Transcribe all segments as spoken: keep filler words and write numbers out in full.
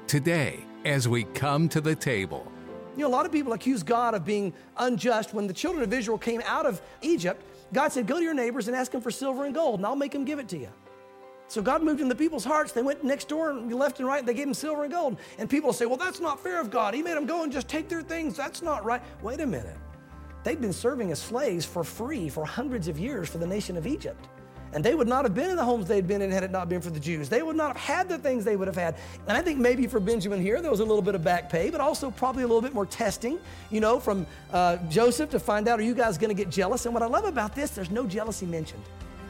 Today, as we come to the table. You know, a lot of people accuse God of being unjust. When the children of Israel came out of Egypt, God said, go to your neighbors and ask them for silver and gold, and I'll make them give it to you. So God moved in the people's hearts. They went next door and left and right, and they gave them silver and gold. And people say, well, that's not fair of God. He made them go and just take their things. That's not right. Wait a minute. They'd been serving as slaves for free for hundreds of years for the nation of Egypt. And they would not have been in the homes they'd been in had it not been for the Jews. They would not have had the things they would have had. And I think maybe for Benjamin here, there was a little bit of back pay, but also probably a little bit more testing, you know, from uh, Joseph to find out, are you guys going to get jealous? And what I love about this, there's no jealousy mentioned.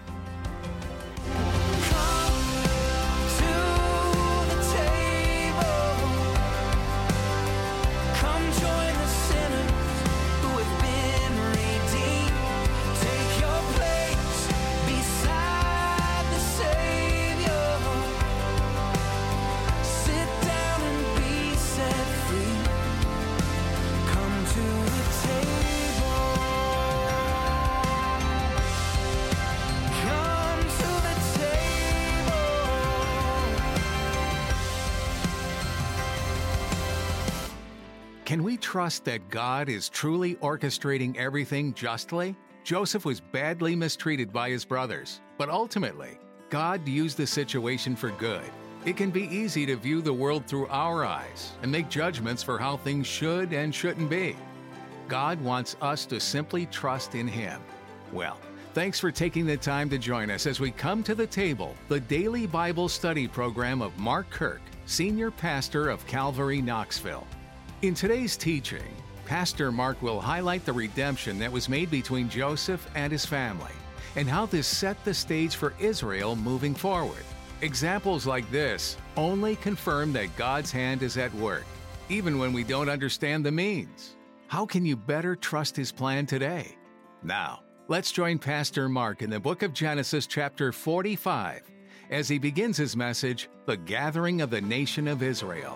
Can we trust that God is truly orchestrating everything justly? Joseph was badly mistreated by his brothers, but ultimately, God used the situation for good. It can be easy to view the world through our eyes and make judgments for how things should and shouldn't be. God wants us to simply trust in Him. Well, thanks for taking the time to join us as we come to the table, the daily Bible study program of Mark Kirk, Senior Pastor of Calvary, Knoxville. In today's teaching, Pastor Mark will highlight the redemption that was made between Joseph and his family and how this set the stage for Israel moving forward. Examples like this only confirm that God's hand is at work, even when we don't understand the means. How can you better trust His plan today? Now, let's join Pastor Mark in the book of Genesis chapter forty-five as he begins his message, The Gathering of the Nation of Israel.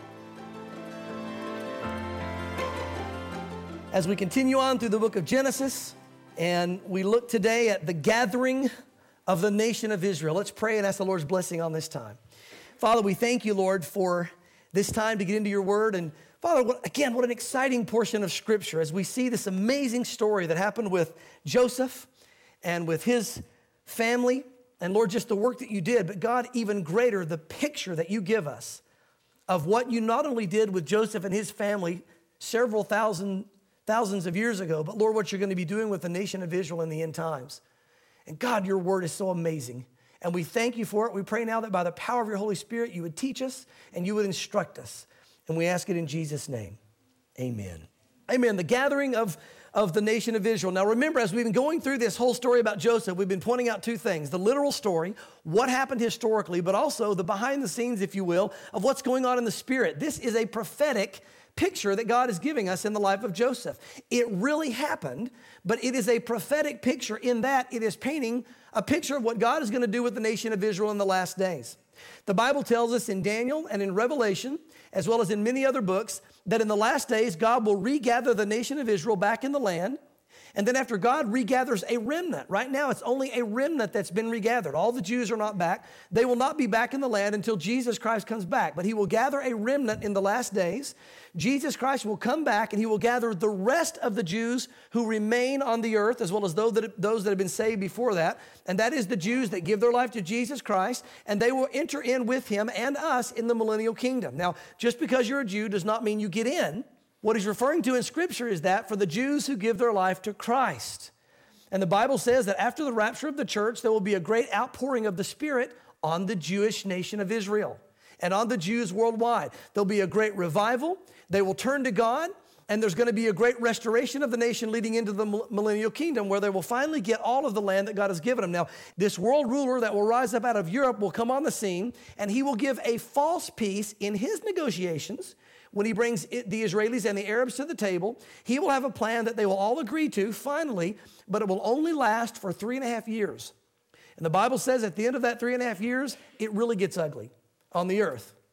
As we continue on through the book of Genesis, and we look today at the gathering of the nation of Israel. Let's pray and ask the Lord's blessing on this time. Father, we thank you, Lord, for this time to get into your word. And Father, what, again, what an exciting portion of Scripture as we see this amazing story that happened with Joseph and with his family. And Lord, just the work that you did, but God, even greater, the picture that you give us of what you not only did with Joseph and his family several thousand thousands of years ago, but Lord, what you're going to be doing with the nation of Israel in the end times. And God, your word is so amazing. And we thank you for it. We pray now that by the power of your Holy Spirit, you would teach us and you would instruct us. And we ask it in Jesus' name. Amen. Amen. The gathering of, of the nation of Israel. Now remember, as we've been going through this whole story about Joseph, we've been pointing out two things. The literal story, what happened historically, but also the behind the scenes, if you will, of what's going on in the spirit. This is a prophetic picture that God is giving us in the life of Joseph. It really happened, but it is a prophetic picture in that it is painting a picture of what God is going to do with the nation of Israel in the last days. The Bible tells us in Daniel and in Revelation, as well as in many other books, that in the last days, God will regather the nation of Israel back in the land. And then after God regathers a remnant, right now it's only a remnant that's been regathered. All the Jews are not back. They will not be back in the land until Jesus Christ comes back. But he will gather a remnant in the last days. Jesus Christ will come back and he will gather the rest of the Jews who remain on the earth, as well as those that, those that have been saved before that. And that is the Jews that give their life to Jesus Christ, and they will enter in with him and us in the millennial kingdom. Now, just because you're a Jew does not mean you get in. What he's referring to in Scripture is that for the Jews who give their life to Christ. And the Bible says that after the rapture of the church, there will be a great outpouring of the Spirit on the Jewish nation of Israel and on the Jews worldwide. There'll be a great revival. They will turn to God, and there's going to be a great restoration of the nation leading into the millennial kingdom where they will finally get all of the land that God has given them. Now, this world ruler that will rise up out of Europe will come on the scene, and he will give a false peace in his negotiations. When he brings the Israelis and the Arabs to the table, he will have a plan that they will all agree to finally, but it will only last for three and a half years. And the Bible says at the end of that three and a half years, it really gets ugly on the earth.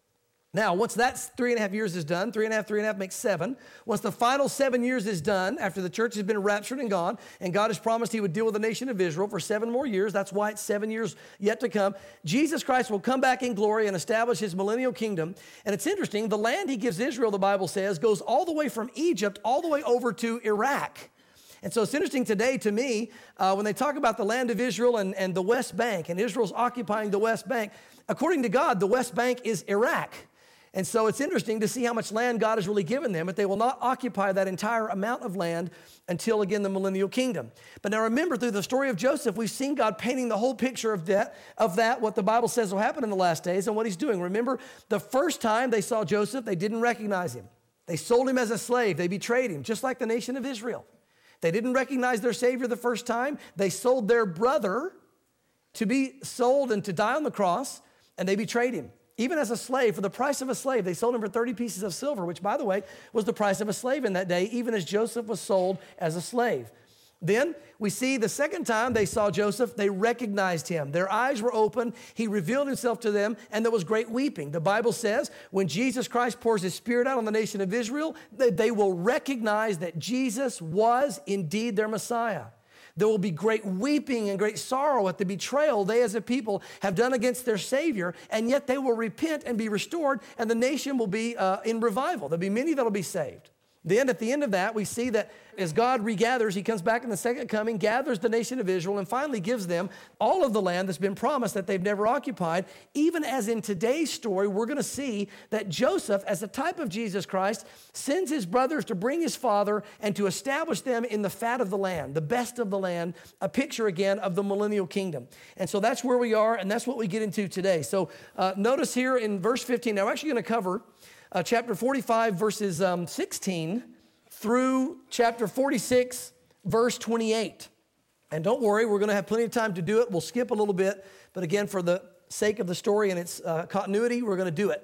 Now, once that three and a half years is done, three and a half, three and a half makes seven. Once the final seven years is done, after the church has been raptured and gone, and God has promised he would deal with the nation of Israel for seven more years, that's why it's seven years yet to come, Jesus Christ will come back in glory and establish his millennial kingdom. And it's interesting, the land he gives Israel, the Bible says, goes all the way from Egypt all the way over to Iraq. And so it's interesting today to me, uh, when they talk about the land of Israel and, and the West Bank, and Israel's occupying the West Bank, according to God, the West Bank is Iraq. And so it's interesting to see how much land God has really given them, but they will not occupy that entire amount of land until, again, the millennial kingdom. But now remember, through the story of Joseph, we've seen God painting the whole picture of that, of that, what the Bible says will happen in the last days and what he's doing. Remember, the first time they saw Joseph, they didn't recognize him. They sold him as a slave. They betrayed him, just like the nation of Israel. They didn't recognize their Savior the first time. They sold their brother to be sold and to die on the cross, and they betrayed him. Even as a slave, for the price of a slave, they sold him for thirty pieces of silver, which, by the way, was the price of a slave in that day, even as Joseph was sold as a slave. Then we see the second time they saw Joseph, they recognized him. Their eyes were open. He revealed himself to them, and there was great weeping. The Bible says when Jesus Christ pours his Spirit out on the nation of Israel, that they will recognize that Jesus was indeed their Messiah. There will be great weeping and great sorrow at the betrayal they as a people have done against their Savior, and yet they will repent and be restored, and the nation will be uh, in revival. There'll be many that will be saved. Then at the end of that, we see that as God regathers, he comes back in the second coming, gathers the nation of Israel, and finally gives them all of the land that's been promised that they've never occupied. Even as in today's story, we're going to see that Joseph, as a type of Jesus Christ, sends his brothers to bring his father and to establish them in the fat of the land, the best of the land, a picture again of the millennial kingdom. And so that's where we are, and that's what we get into today. So uh, notice here in verse fifteen, now we're actually going to cover Uh, chapter forty-five, verses um, sixteen through chapter forty-six, verse twenty-eight. And don't worry, we're going to have plenty of time to do it. We'll skip a little bit, but again, for the sake of the story and its uh, continuity, we're going to do it.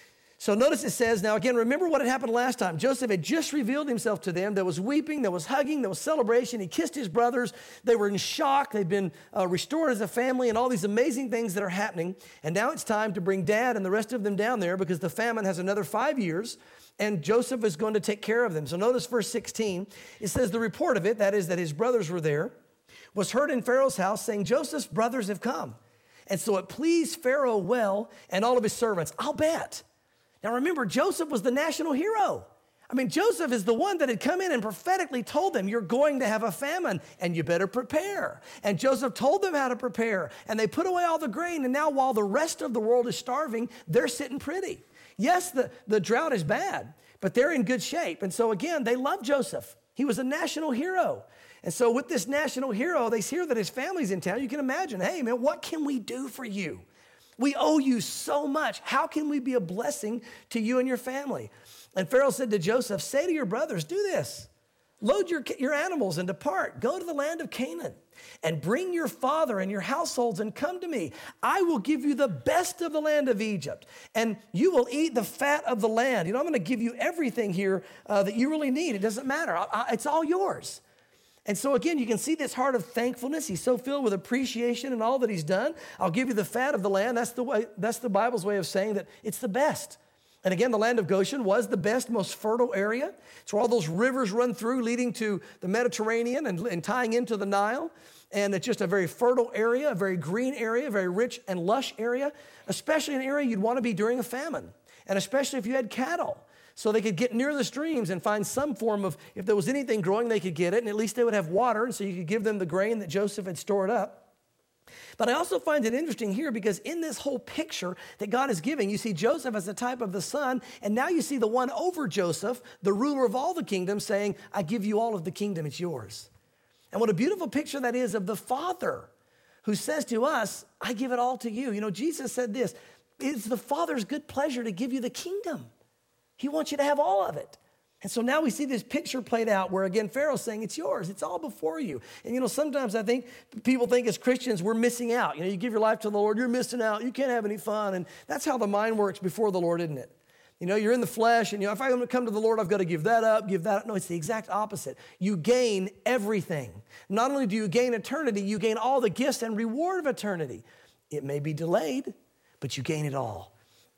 So notice it says, now again, remember what had happened last time. Joseph had just revealed himself to them. There was weeping, there was hugging, there was celebration. He kissed his brothers. They were in shock. They'd been uh, restored as a family and all these amazing things that are happening. And now it's time to bring Dad and the rest of them down there because the famine has another five years and Joseph is going to take care of them. So notice verse sixteen. It says the report of it, that is that his brothers were there, was heard in Pharaoh's house saying, Joseph's brothers have come. And so it pleased Pharaoh well and all of his servants. I'll bet. Now remember, Joseph was the national hero. I mean, Joseph is the one that had come in and prophetically told them, you're going to have a famine and you better prepare. And Joseph told them how to prepare. And they put away all the grain. And now while the rest of the world is starving, they're sitting pretty. Yes, the, the drought is bad, but they're in good shape. And so again, they love Joseph. He was a national hero. And so with this national hero, they hear that his family's in town. You can imagine, hey man, what can we do for you? We owe you so much. How can we be a blessing to you and your family? And Pharaoh said to Joseph, say to your brothers, do this. Load your, your animals and depart. Go to the land of Canaan and bring your father and your households and come to me. I will give you the best of the land of Egypt, and you will eat the fat of the land. You know, I'm going to give you everything here uh, that you really need. It doesn't matter. I, I, it's all yours. And so again, you can see this heart of thankfulness. He's so filled with appreciation and all that he's done. I'll give you the fat of the land. That's the way, that's the Bible's way of saying that it's the best. And again, the land of Goshen was the best, most fertile area. It's where all those rivers run through, leading to the Mediterranean and, and tying into the Nile. And it's just a very fertile area, a very green area, a very rich and lush area, especially an area you'd want to be during a famine, and especially if you had cattle. So they could get near the streams and find some form of, if there was anything growing, they could get it, and at least they would have water, and so you could give them the grain that Joseph had stored up. But I also find it interesting here because in this whole picture that God is giving, you see Joseph as a type of the son, and now you see the one over Joseph, the ruler of all the kingdom, saying, I give you all of the kingdom, it's yours. And what a beautiful picture that is of the Father who says to us, I give it all to you. You know, Jesus said this, it's the Father's good pleasure to give you the kingdom. He wants you to have all of it. And so now we see this picture played out where, again, Pharaoh's saying, it's yours. It's all before you. And, you know, sometimes I think people think as Christians, we're missing out. You know, you give your life to the Lord, you're missing out. You can't have any fun. And that's how the mind works before the Lord, isn't it? You know, you're in the flesh, and, you know, if I'm going to come to the Lord, I've got to give that up, give that up. No, it's the exact opposite. You gain everything. Not only do you gain eternity, you gain all the gifts and reward of eternity. It may be delayed, but you gain it all.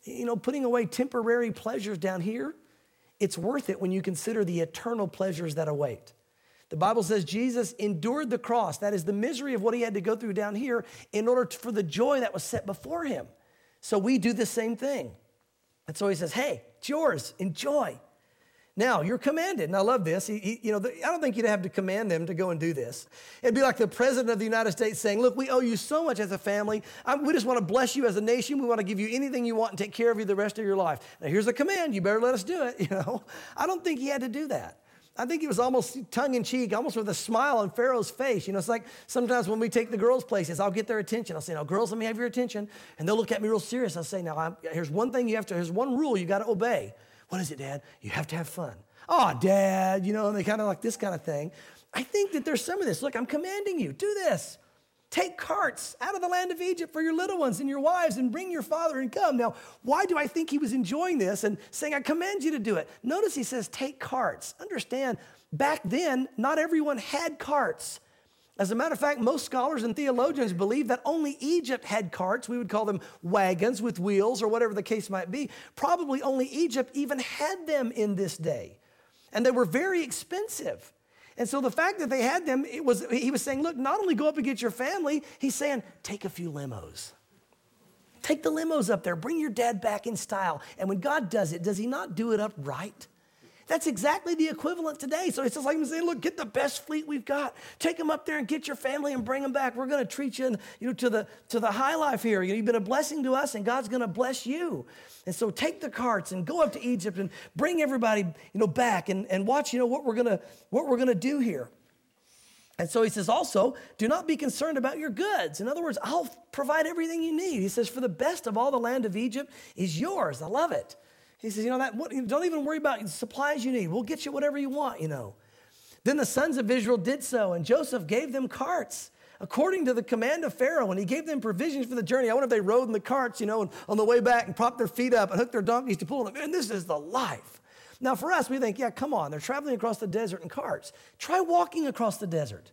you know, putting away temporary pleasures down here, it's worth it when you consider the eternal pleasures that await. The Bible says Jesus endured the cross, that is the misery of what he had to go through down here, in order to, for the joy that was set before him. So we do the same thing. And so he says, hey, it's yours, enjoy. Now, you're commanded, and I love this. He, he, you know, the, I don't think you'd have to command them to go and do this. It'd be like the president of the United States saying, look, we owe you so much as a family. I, we just want to bless you as a nation. We want to give you anything you want and take care of you the rest of your life. Now, here's a command. You better let us do it, you know. I don't think he had to do that. I think it was almost tongue-in-cheek, almost with a smile on Pharaoh's face. You know, it's like sometimes when we take the girls' places, I'll get their attention. I'll say, now, girls, let me have your attention. And they'll look at me real serious. I'll say, now, I'm, here's one thing you have to, here's one rule you got to obey. What is it, Dad? You have to have fun. Oh, Dad, you know, and they kind of like this kind of thing. I think that there's some of this. Look, I'm commanding you, do this. Take carts out of the land of Egypt for your little ones and your wives and bring your father and come. Now, why do I think he was enjoying this and saying, I command you to do it? Notice he says, take carts. Understand, back then, not everyone had carts. As a matter of fact, most scholars and theologians believe that only Egypt had carts. We would call them wagons with wheels or whatever the case might be. Probably only Egypt even had them in this day. And they were very expensive. And so the fact that they had them, it was, he was saying, look, not only go up and get your family, he's saying, take a few limos. Take the limos up there. Bring your dad back in style. And when God does it, does he not do it upright? That's exactly the equivalent today. So it's just like him saying, look, get the best fleet we've got. Take them up there and get your family and bring them back. We're going to treat you, in, you know, to the to the high life here. You know, you've been a blessing to us, and God's going to bless you. And so take the carts and go up to Egypt and bring everybody, you know, back and, and watch, you know, what we're gonna what we're gonna do here. And so he says also, do not be concerned about your goods. In other words, I'll provide everything you need. He says, for the best of all the land of Egypt is yours. I love it. He says, you know, that, what, don't even worry about the supplies you need. We'll get you whatever you want, you know. Then the sons of Israel did so, and Joseph gave them carts according to the command of Pharaoh, and he gave them provisions for the journey. I wonder if they rode in the carts, you know, and on the way back and propped their feet up and hooked their donkeys to pull them. Man, this is the life. Now, for us, we think, yeah, come on. They're traveling across the desert in carts. Try walking across the desert.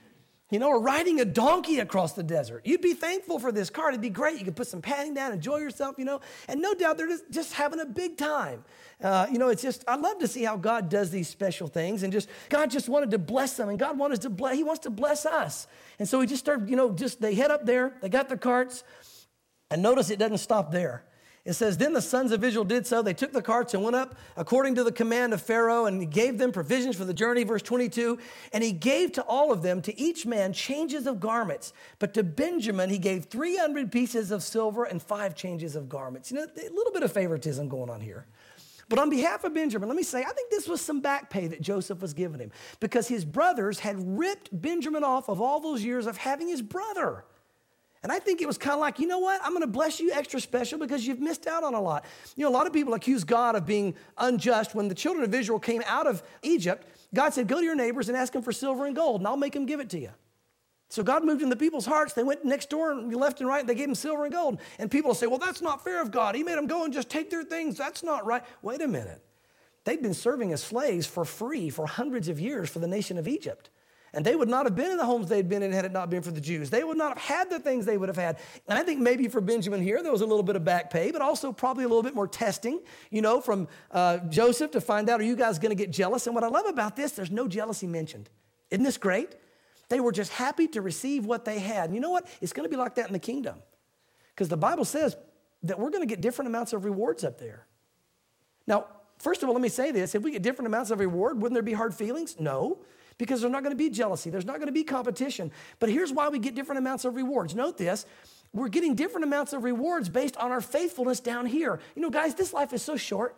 You know, or riding a donkey across the desert. You'd be thankful for this cart. It'd be great. You could put some padding down, enjoy yourself, you know. And no doubt they're just, just having a big time. Uh, you know, it's just, I love to see how God does these special things. And just, God just wanted to bless them. And God wanted to bless, he wants to bless us. And so he just started, you know, just, they head up there. They got their carts. And notice it doesn't stop there. It says, then the sons of Israel did so. They took the carts and went up according to the command of Pharaoh, and he gave them provisions for the journey, verse twenty-two. And he gave to all of them, to each man, changes of garments. But to Benjamin, he gave three hundred pieces of silver and five changes of garments. You know, a little bit of favoritism going on here. But on behalf of Benjamin, let me say, I think this was some back pay that Joseph was giving him, because his brothers had ripped Benjamin off of all those years of having his brother. And I think it was kind of like, you know what? I'm going to bless you extra special because you've missed out on a lot. You know, a lot of people accuse God of being unjust. When the children of Israel came out of Egypt, God said, go to your neighbors and ask them for silver and gold, and I'll make them give it to you. So God moved in the people's hearts. They went next door and left and right, and they gave them silver and gold. And people say, well, that's not fair of God. He made them go and just take their things. That's not right. Wait a minute. They'd been serving as slaves for free for hundreds of years for the nation of Egypt. And they would not have been in the homes they'd been in had it not been for the Jews. They would not have had the things they would have had. And I think maybe for Benjamin here, there was a little bit of back pay, but also probably a little bit more testing, you know, from uh, Joseph to find out, are you guys going to get jealous? And what I love about this, there's no jealousy mentioned. Isn't this great? They were just happy to receive what they had. And you know what? It's going to be like that in the kingdom. Because the Bible says that we're going to get different amounts of rewards up there. Now, first of all, let me say this. If we get different amounts of reward, wouldn't there be hard feelings? No. Because there's not going to be jealousy. There's not going to be competition. But here's why we get different amounts of rewards. Note this. We're getting different amounts of rewards based on our faithfulness down here. You know, guys, this life is so short.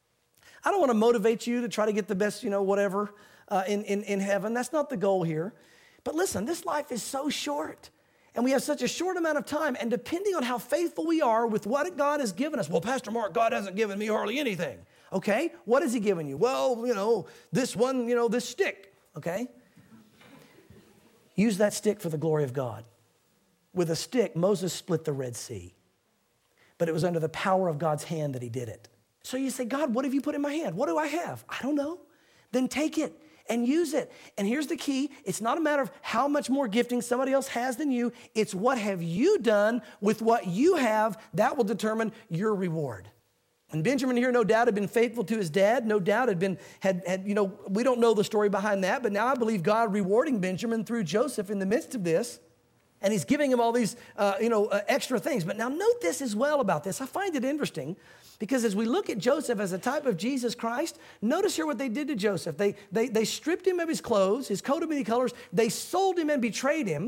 I don't want to motivate you to try to get the best, you know, whatever uh, in, in, in heaven. That's not the goal here. But listen, this life is so short. And we have such a short amount of time. And depending on how faithful we are with what God has given us. Well, Pastor Mark, God hasn't given me hardly anything. Okay, what has he given you? Well, you know, this one, you know, this stick. Okay? Use that stick for the glory of God. With a stick, Moses split the Red Sea. But it was under the power of God's hand that he did it. So you say, God, what have you put in my hand? What do I have? I don't know. Then take it and use it. And here's the key. It's not a matter of how much more gifting somebody else has than you. It's what have you done with what you have that will determine your reward. And Benjamin here, no doubt, had been faithful to his dad. No doubt had been, had, had, you know, we don't know the story behind that, but now I believe God rewarding Benjamin through Joseph in the midst of this. And he's giving him all these, uh, you know, uh, extra things. But now note this as well about this. I find it interesting because as we look at Joseph as a type of Jesus Christ, notice here what they did to Joseph. They, they, they stripped him of his clothes, his coat of many colors. They sold him and betrayed him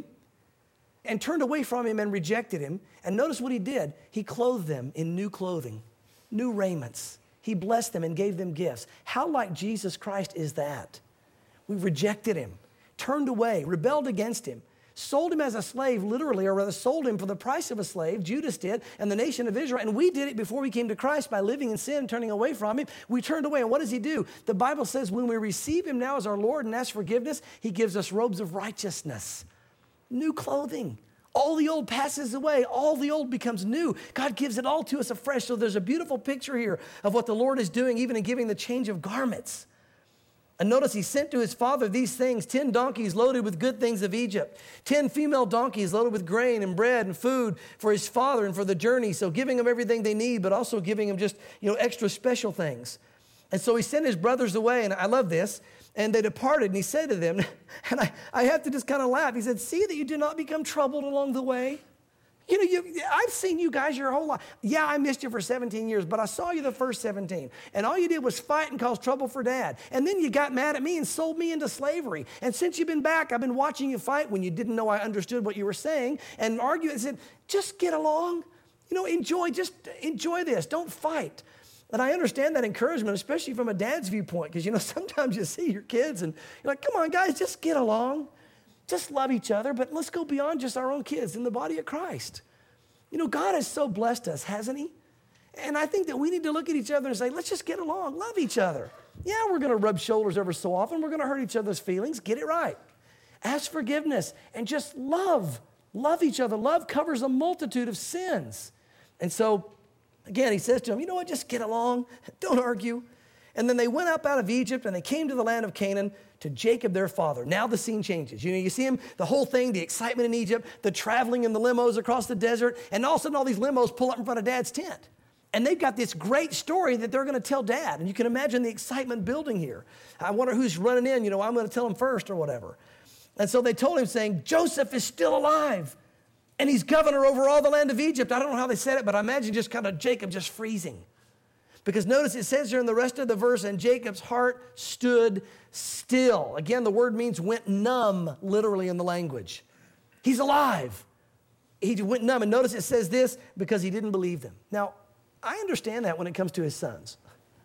and turned away from him and rejected him. And notice what he did. He clothed them in new clothing, new raiments. He blessed them and gave them gifts. How like Jesus Christ is that? We rejected him, turned away, rebelled against him. Sold him as a slave, literally, or rather sold him for the price of a slave. Judas did, and the nation of Israel. And we did it before we came to Christ by living in sin, turning away from him. We turned away, and what does he do? The Bible says when we receive him now as our Lord and ask forgiveness, he gives us robes of righteousness, new clothing. All the old passes away. All the old becomes new. God gives it all to us afresh. So there's a beautiful picture here of what the Lord is doing, even in giving the change of garments. And notice he sent to his father these things, ten donkeys loaded with good things of Egypt, ten female donkeys loaded with grain and bread and food for his father and for the journey. So giving them everything they need, but also giving them just, you know, extra special things. And so he sent his brothers away, and I love this, and they departed, and he said to them, and I, I have to just kind of laugh. He said, see that you do not become troubled along the way. You know, you, I've seen you guys your whole life. Yeah, I missed you for seventeen years, but I saw you the first seventeen. And all you did was fight and cause trouble for Dad. And then you got mad at me and sold me into slavery. And since you've been back, I've been watching you fight when you didn't know I understood what you were saying and argue and said, just get along. You know, enjoy, just enjoy this. Don't fight. And I understand that encouragement, especially from a dad's viewpoint, because, you know, sometimes you see your kids and you're like, come on, guys, just get along. Just love each other, but let's go beyond just our own kids in the body of Christ. You know, God has so blessed us, hasn't he? And I think that we need to look at each other and say, let's just get along, love each other. Yeah, we're going to rub shoulders ever so often. We're going to hurt each other's feelings. Get it right. Ask forgiveness and just love. Love each other. Love covers a multitude of sins. And so, again, he says to them, you know what, just get along. Don't argue. And then they went up out of Egypt and they came to the land of Canaan to Jacob, their father. Now the scene changes. You know, you see him, the whole thing, the excitement in Egypt, the traveling in the limos across the desert, and all of a sudden all these limos pull up in front of Dad's tent. And they've got this great story that they're going to tell Dad. And you can imagine the excitement building here. I wonder who's running in, you know, I'm going to tell him first or whatever. And so they told him saying, Joseph is still alive. And he's governor over all the land of Egypt. I don't know how they said it, but I imagine just kind of Jacob just freezing. Because notice it says here in the rest of the verse, and Jacob's heart stood still. Again, the word means went numb, literally in the language. He's alive. He went numb. And notice it says this, because he didn't believe them. Now, I understand that when it comes to his sons.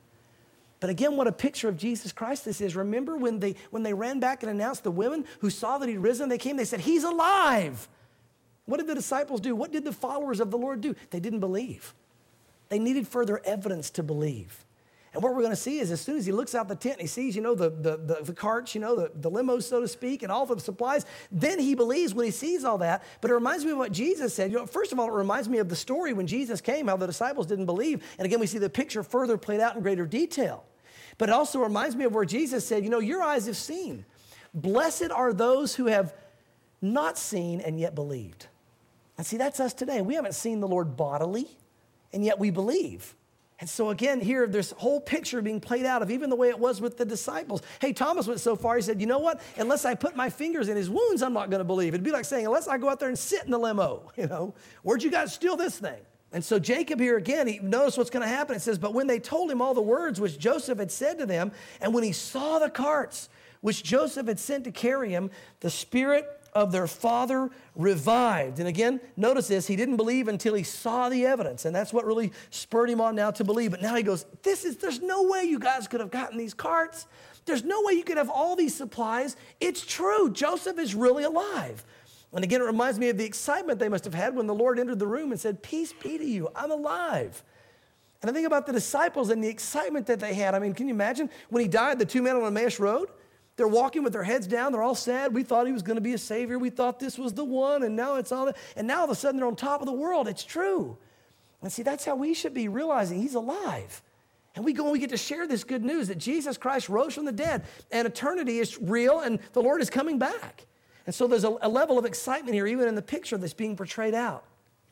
But again, what a picture of Jesus Christ this is. Remember when they, when they ran back and announced the women who saw that he'd risen, they came, they said, he's alive. What did the disciples do? What did the followers of the Lord do? They didn't believe. They needed further evidence to believe. And what we're going to see is as soon as he looks out the tent and he sees, you know, the, the, the, the carts, you know, the, the limos, so to speak, and all the supplies, then he believes when he sees all that. But it reminds me of what Jesus said. You know, first of all, it reminds me of the story when Jesus came, how the disciples didn't believe. And again, we see the picture further played out in greater detail. But it also reminds me of where Jesus said, you know, your eyes have seen. Blessed are those who have not seen and yet believed. And see, that's us today. We haven't seen the Lord bodily, and yet we believe. And so again, here, there's a whole picture being played out of even the way it was with the disciples. Hey, Thomas went so far, he said, you know what? Unless I put my fingers in his wounds, I'm not going to believe. It'd be like saying, unless I go out there and sit in the limo, you know, where'd you guys steal this thing? And so Jacob here again, he notice what's going to happen. It says, but when they told him all the words which Joseph had said to them, and when he saw the carts which Joseph had sent to carry him, the spirit of their father revived. And again, notice this, he didn't believe until he saw the evidence. And that's what really spurred him on now to believe. But now he goes, this is, there's no way you guys could have gotten these carts. There's no way you could have all these supplies. It's true, Joseph is really alive. And again, it reminds me of the excitement they must have had when the Lord entered the room and said, peace be to you, I'm alive. And I think about the disciples and the excitement that they had. I mean, can you imagine when he died, the two men on Emmaus Road? They're walking with their heads down. They're all sad. We thought he was going to be a savior. We thought this was the one, and now it's all that. And now all of a sudden they're on top of the world. It's true. And see, that's how we should be realizing he's alive. And we go and we get to share this good news that Jesus Christ rose from the dead and eternity is real and the Lord is coming back. And so there's a, a level of excitement here, even in the picture that's being portrayed out.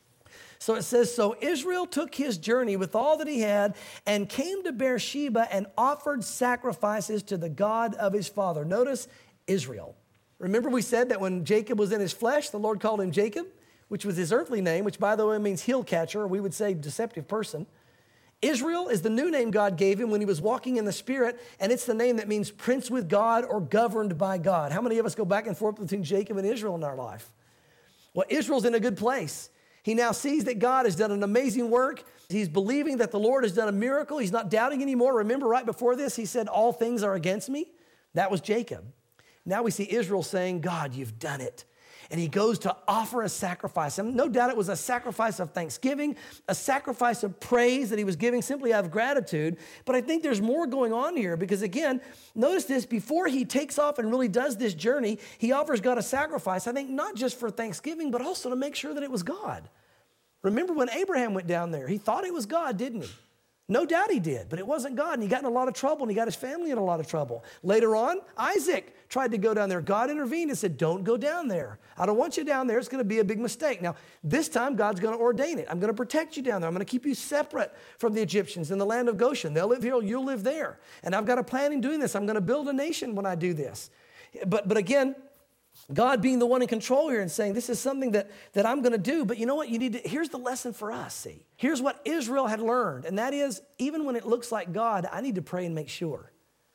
So it says, so Israel took his journey with all that he had and came to Beersheba and offered sacrifices to the God of his father. Notice Israel. Remember we said that when Jacob was in his flesh, the Lord called him Jacob, which was his earthly name, which by the way means heel catcher, or we would say deceptive person. Israel is the new name God gave him when he was walking in the Spirit, and it's the name that means prince with God or governed by God. How many of us go back and forth between Jacob and Israel in our life? Well, Israel's in a good place. He now sees that God has done an amazing work. He's believing that the Lord has done a miracle. He's not doubting anymore. Remember right before this, he said, all things are against me. That was Jacob. Now we see Israel saying, God, you've done it. And he goes to offer a sacrifice. And no doubt it was a sacrifice of thanksgiving, a sacrifice of praise that he was giving simply out of gratitude. But I think there's more going on here because, again, notice this, before he takes off and really does this journey, he offers God a sacrifice, I think not just for thanksgiving, but also to make sure that it was God. Remember when Abraham went down there, he thought it was God, didn't he? No doubt he did, but it wasn't God, and he got in a lot of trouble, and he got his family in a lot of trouble. Later on, Isaac tried to go down there. God intervened and said, don't go down there. I don't want you down there. It's going to be a big mistake. Now, this time, God's going to ordain it. I'm going to protect you down there. I'm going to keep you separate from the Egyptians in the land of Goshen. They'll live here, you'll live there. And I've got a plan in doing this. I'm going to build a nation when I do this. But, but again, God being the one in control here and saying, this is something that, that I'm going to do. But you know what? You need to, here's the lesson for us, see. Here's what Israel had learned, and that is, even when it looks like God, I need to pray and make sure.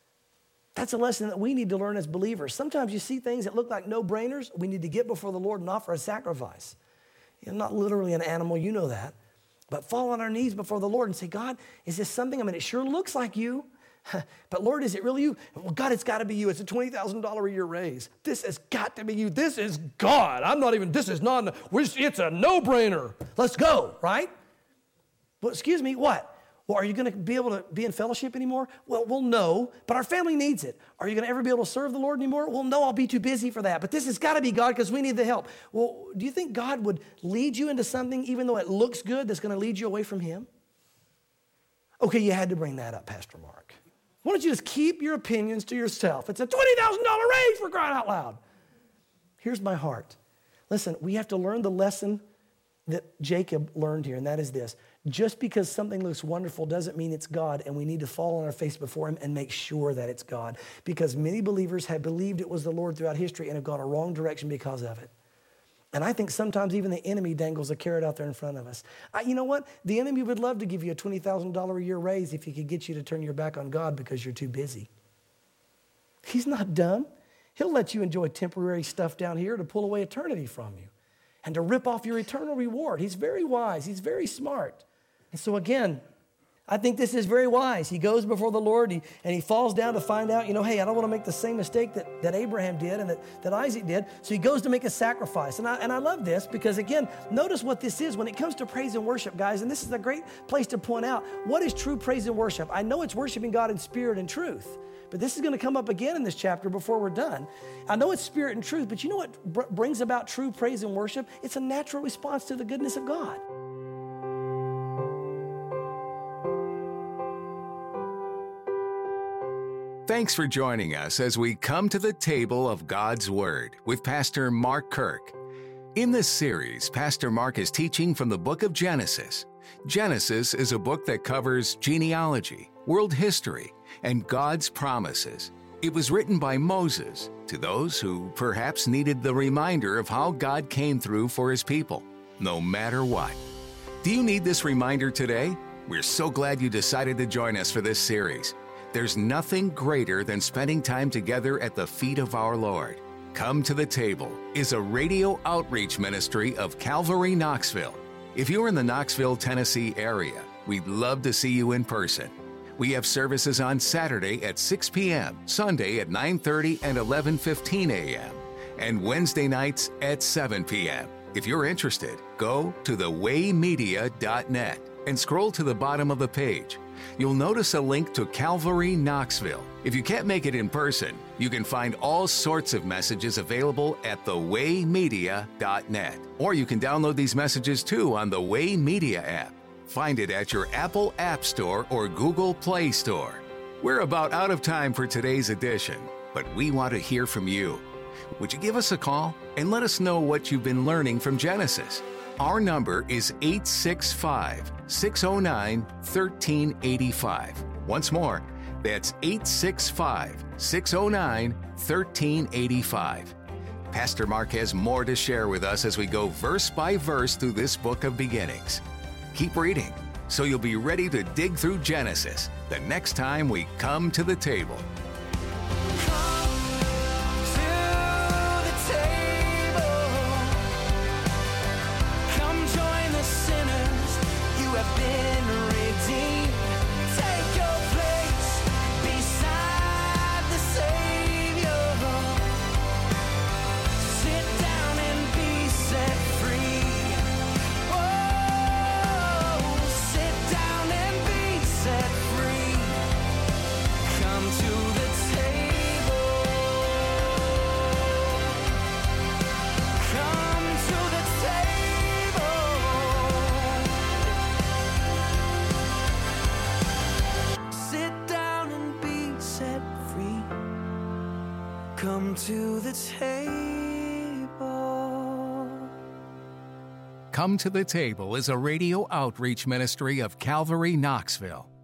That's a lesson that we need to learn as believers. Sometimes you see things that look like no-brainers. We need to get before the Lord and offer a sacrifice. You know, not literally an animal, you know that. But fall on our knees before the Lord and say, God, is this something? I mean, it sure looks like you. But Lord, is it really you? Well, God, it's got to be you. It's a twenty thousand dollars a year raise. This has got to be you. This is God. I'm not even, this is not, it's a no-brainer. Let's go, right? Well, excuse me, what? Well, are you going to be able to be in fellowship anymore? Well, well, no, but our family needs it. Are you going to ever be able to serve the Lord anymore? Well, no, I'll be too busy for that. But this has got to be God because we need the help. Well, do you think God would lead you into something even though it looks good that's going to lead you away from him? Okay, you had to bring that up, Pastor Mark. Why don't you just keep your opinions to yourself? It's a twenty thousand dollars raise for crying out loud. Here's my heart. Listen, we have to learn the lesson that Jacob learned here, and that is this. Just because something looks wonderful doesn't mean it's God, and we need to fall on our face before him and make sure that it's God, because many believers have believed it was the Lord throughout history and have gone a wrong direction because of it. And I think sometimes even the enemy dangles a carrot out there in front of us. I, you know what? The enemy would love to give you a twenty thousand dollars a year raise if he could get you to turn your back on God because you're too busy. He's not dumb. He'll let you enjoy temporary stuff down here to pull away eternity from you and to rip off your eternal reward. He's very wise. He's very smart. And so again, I think this is very wise. He goes before the Lord he, and he falls down to find out, you know, hey, I don't want to make the same mistake that, that Abraham did and that, that Isaac did. So he goes to make a sacrifice. And I, and I love this because, again, notice what this is when it comes to praise and worship, guys. And this is a great place to point out, what is true praise and worship? I know it's worshiping God in spirit and truth. But this is going to come up again in this chapter before we're done. I know it's spirit and truth, but you know what br- brings about true praise and worship? It's a natural response to the goodness of God. Thanks for joining us as we come to the table of God's Word with Pastor Mark Kirk. In this series, Pastor Mark is teaching from the book of Genesis. Genesis is a book that covers genealogy, world history, and God's promises. It was written by Moses to those who perhaps needed the reminder of how God came through for his people, no matter what. Do you need this reminder today? We're so glad you decided to join us for this series. There's nothing greater than spending time together at the feet of our Lord. Come to the Table is a radio outreach ministry of Calvary Knoxville. If you're in the Knoxville, Tennessee area, we'd love to see you in person. We have services on Saturday at six p.m., Sunday at nine thirty and eleven fifteen a.m., and Wednesday nights at seven p.m. If you're interested, go to the way media dot net and scroll to the bottom of the page. You'll notice a link to Calvary Knoxville. If you can't make it in person, you can find all sorts of messages available at the way media dot net. Or you can download these messages too on the Way Media app. Find it at your Apple App Store or Google Play Store. We're about out of time for today's edition, but we want to hear from you. Would you give us a call and let us know what you've been learning from Genesis? Our number is eight six five, six oh nine, one three eight five. Once more, that's eight six five, six oh nine, one three eight five. Pastor Mark has more to share with us as we go verse by verse through this book of beginnings. Keep reading, so you'll be ready to dig through Genesis the next time we come to the table. Come to the table. Come to the Table is a radio outreach ministry of Calvary Knoxville.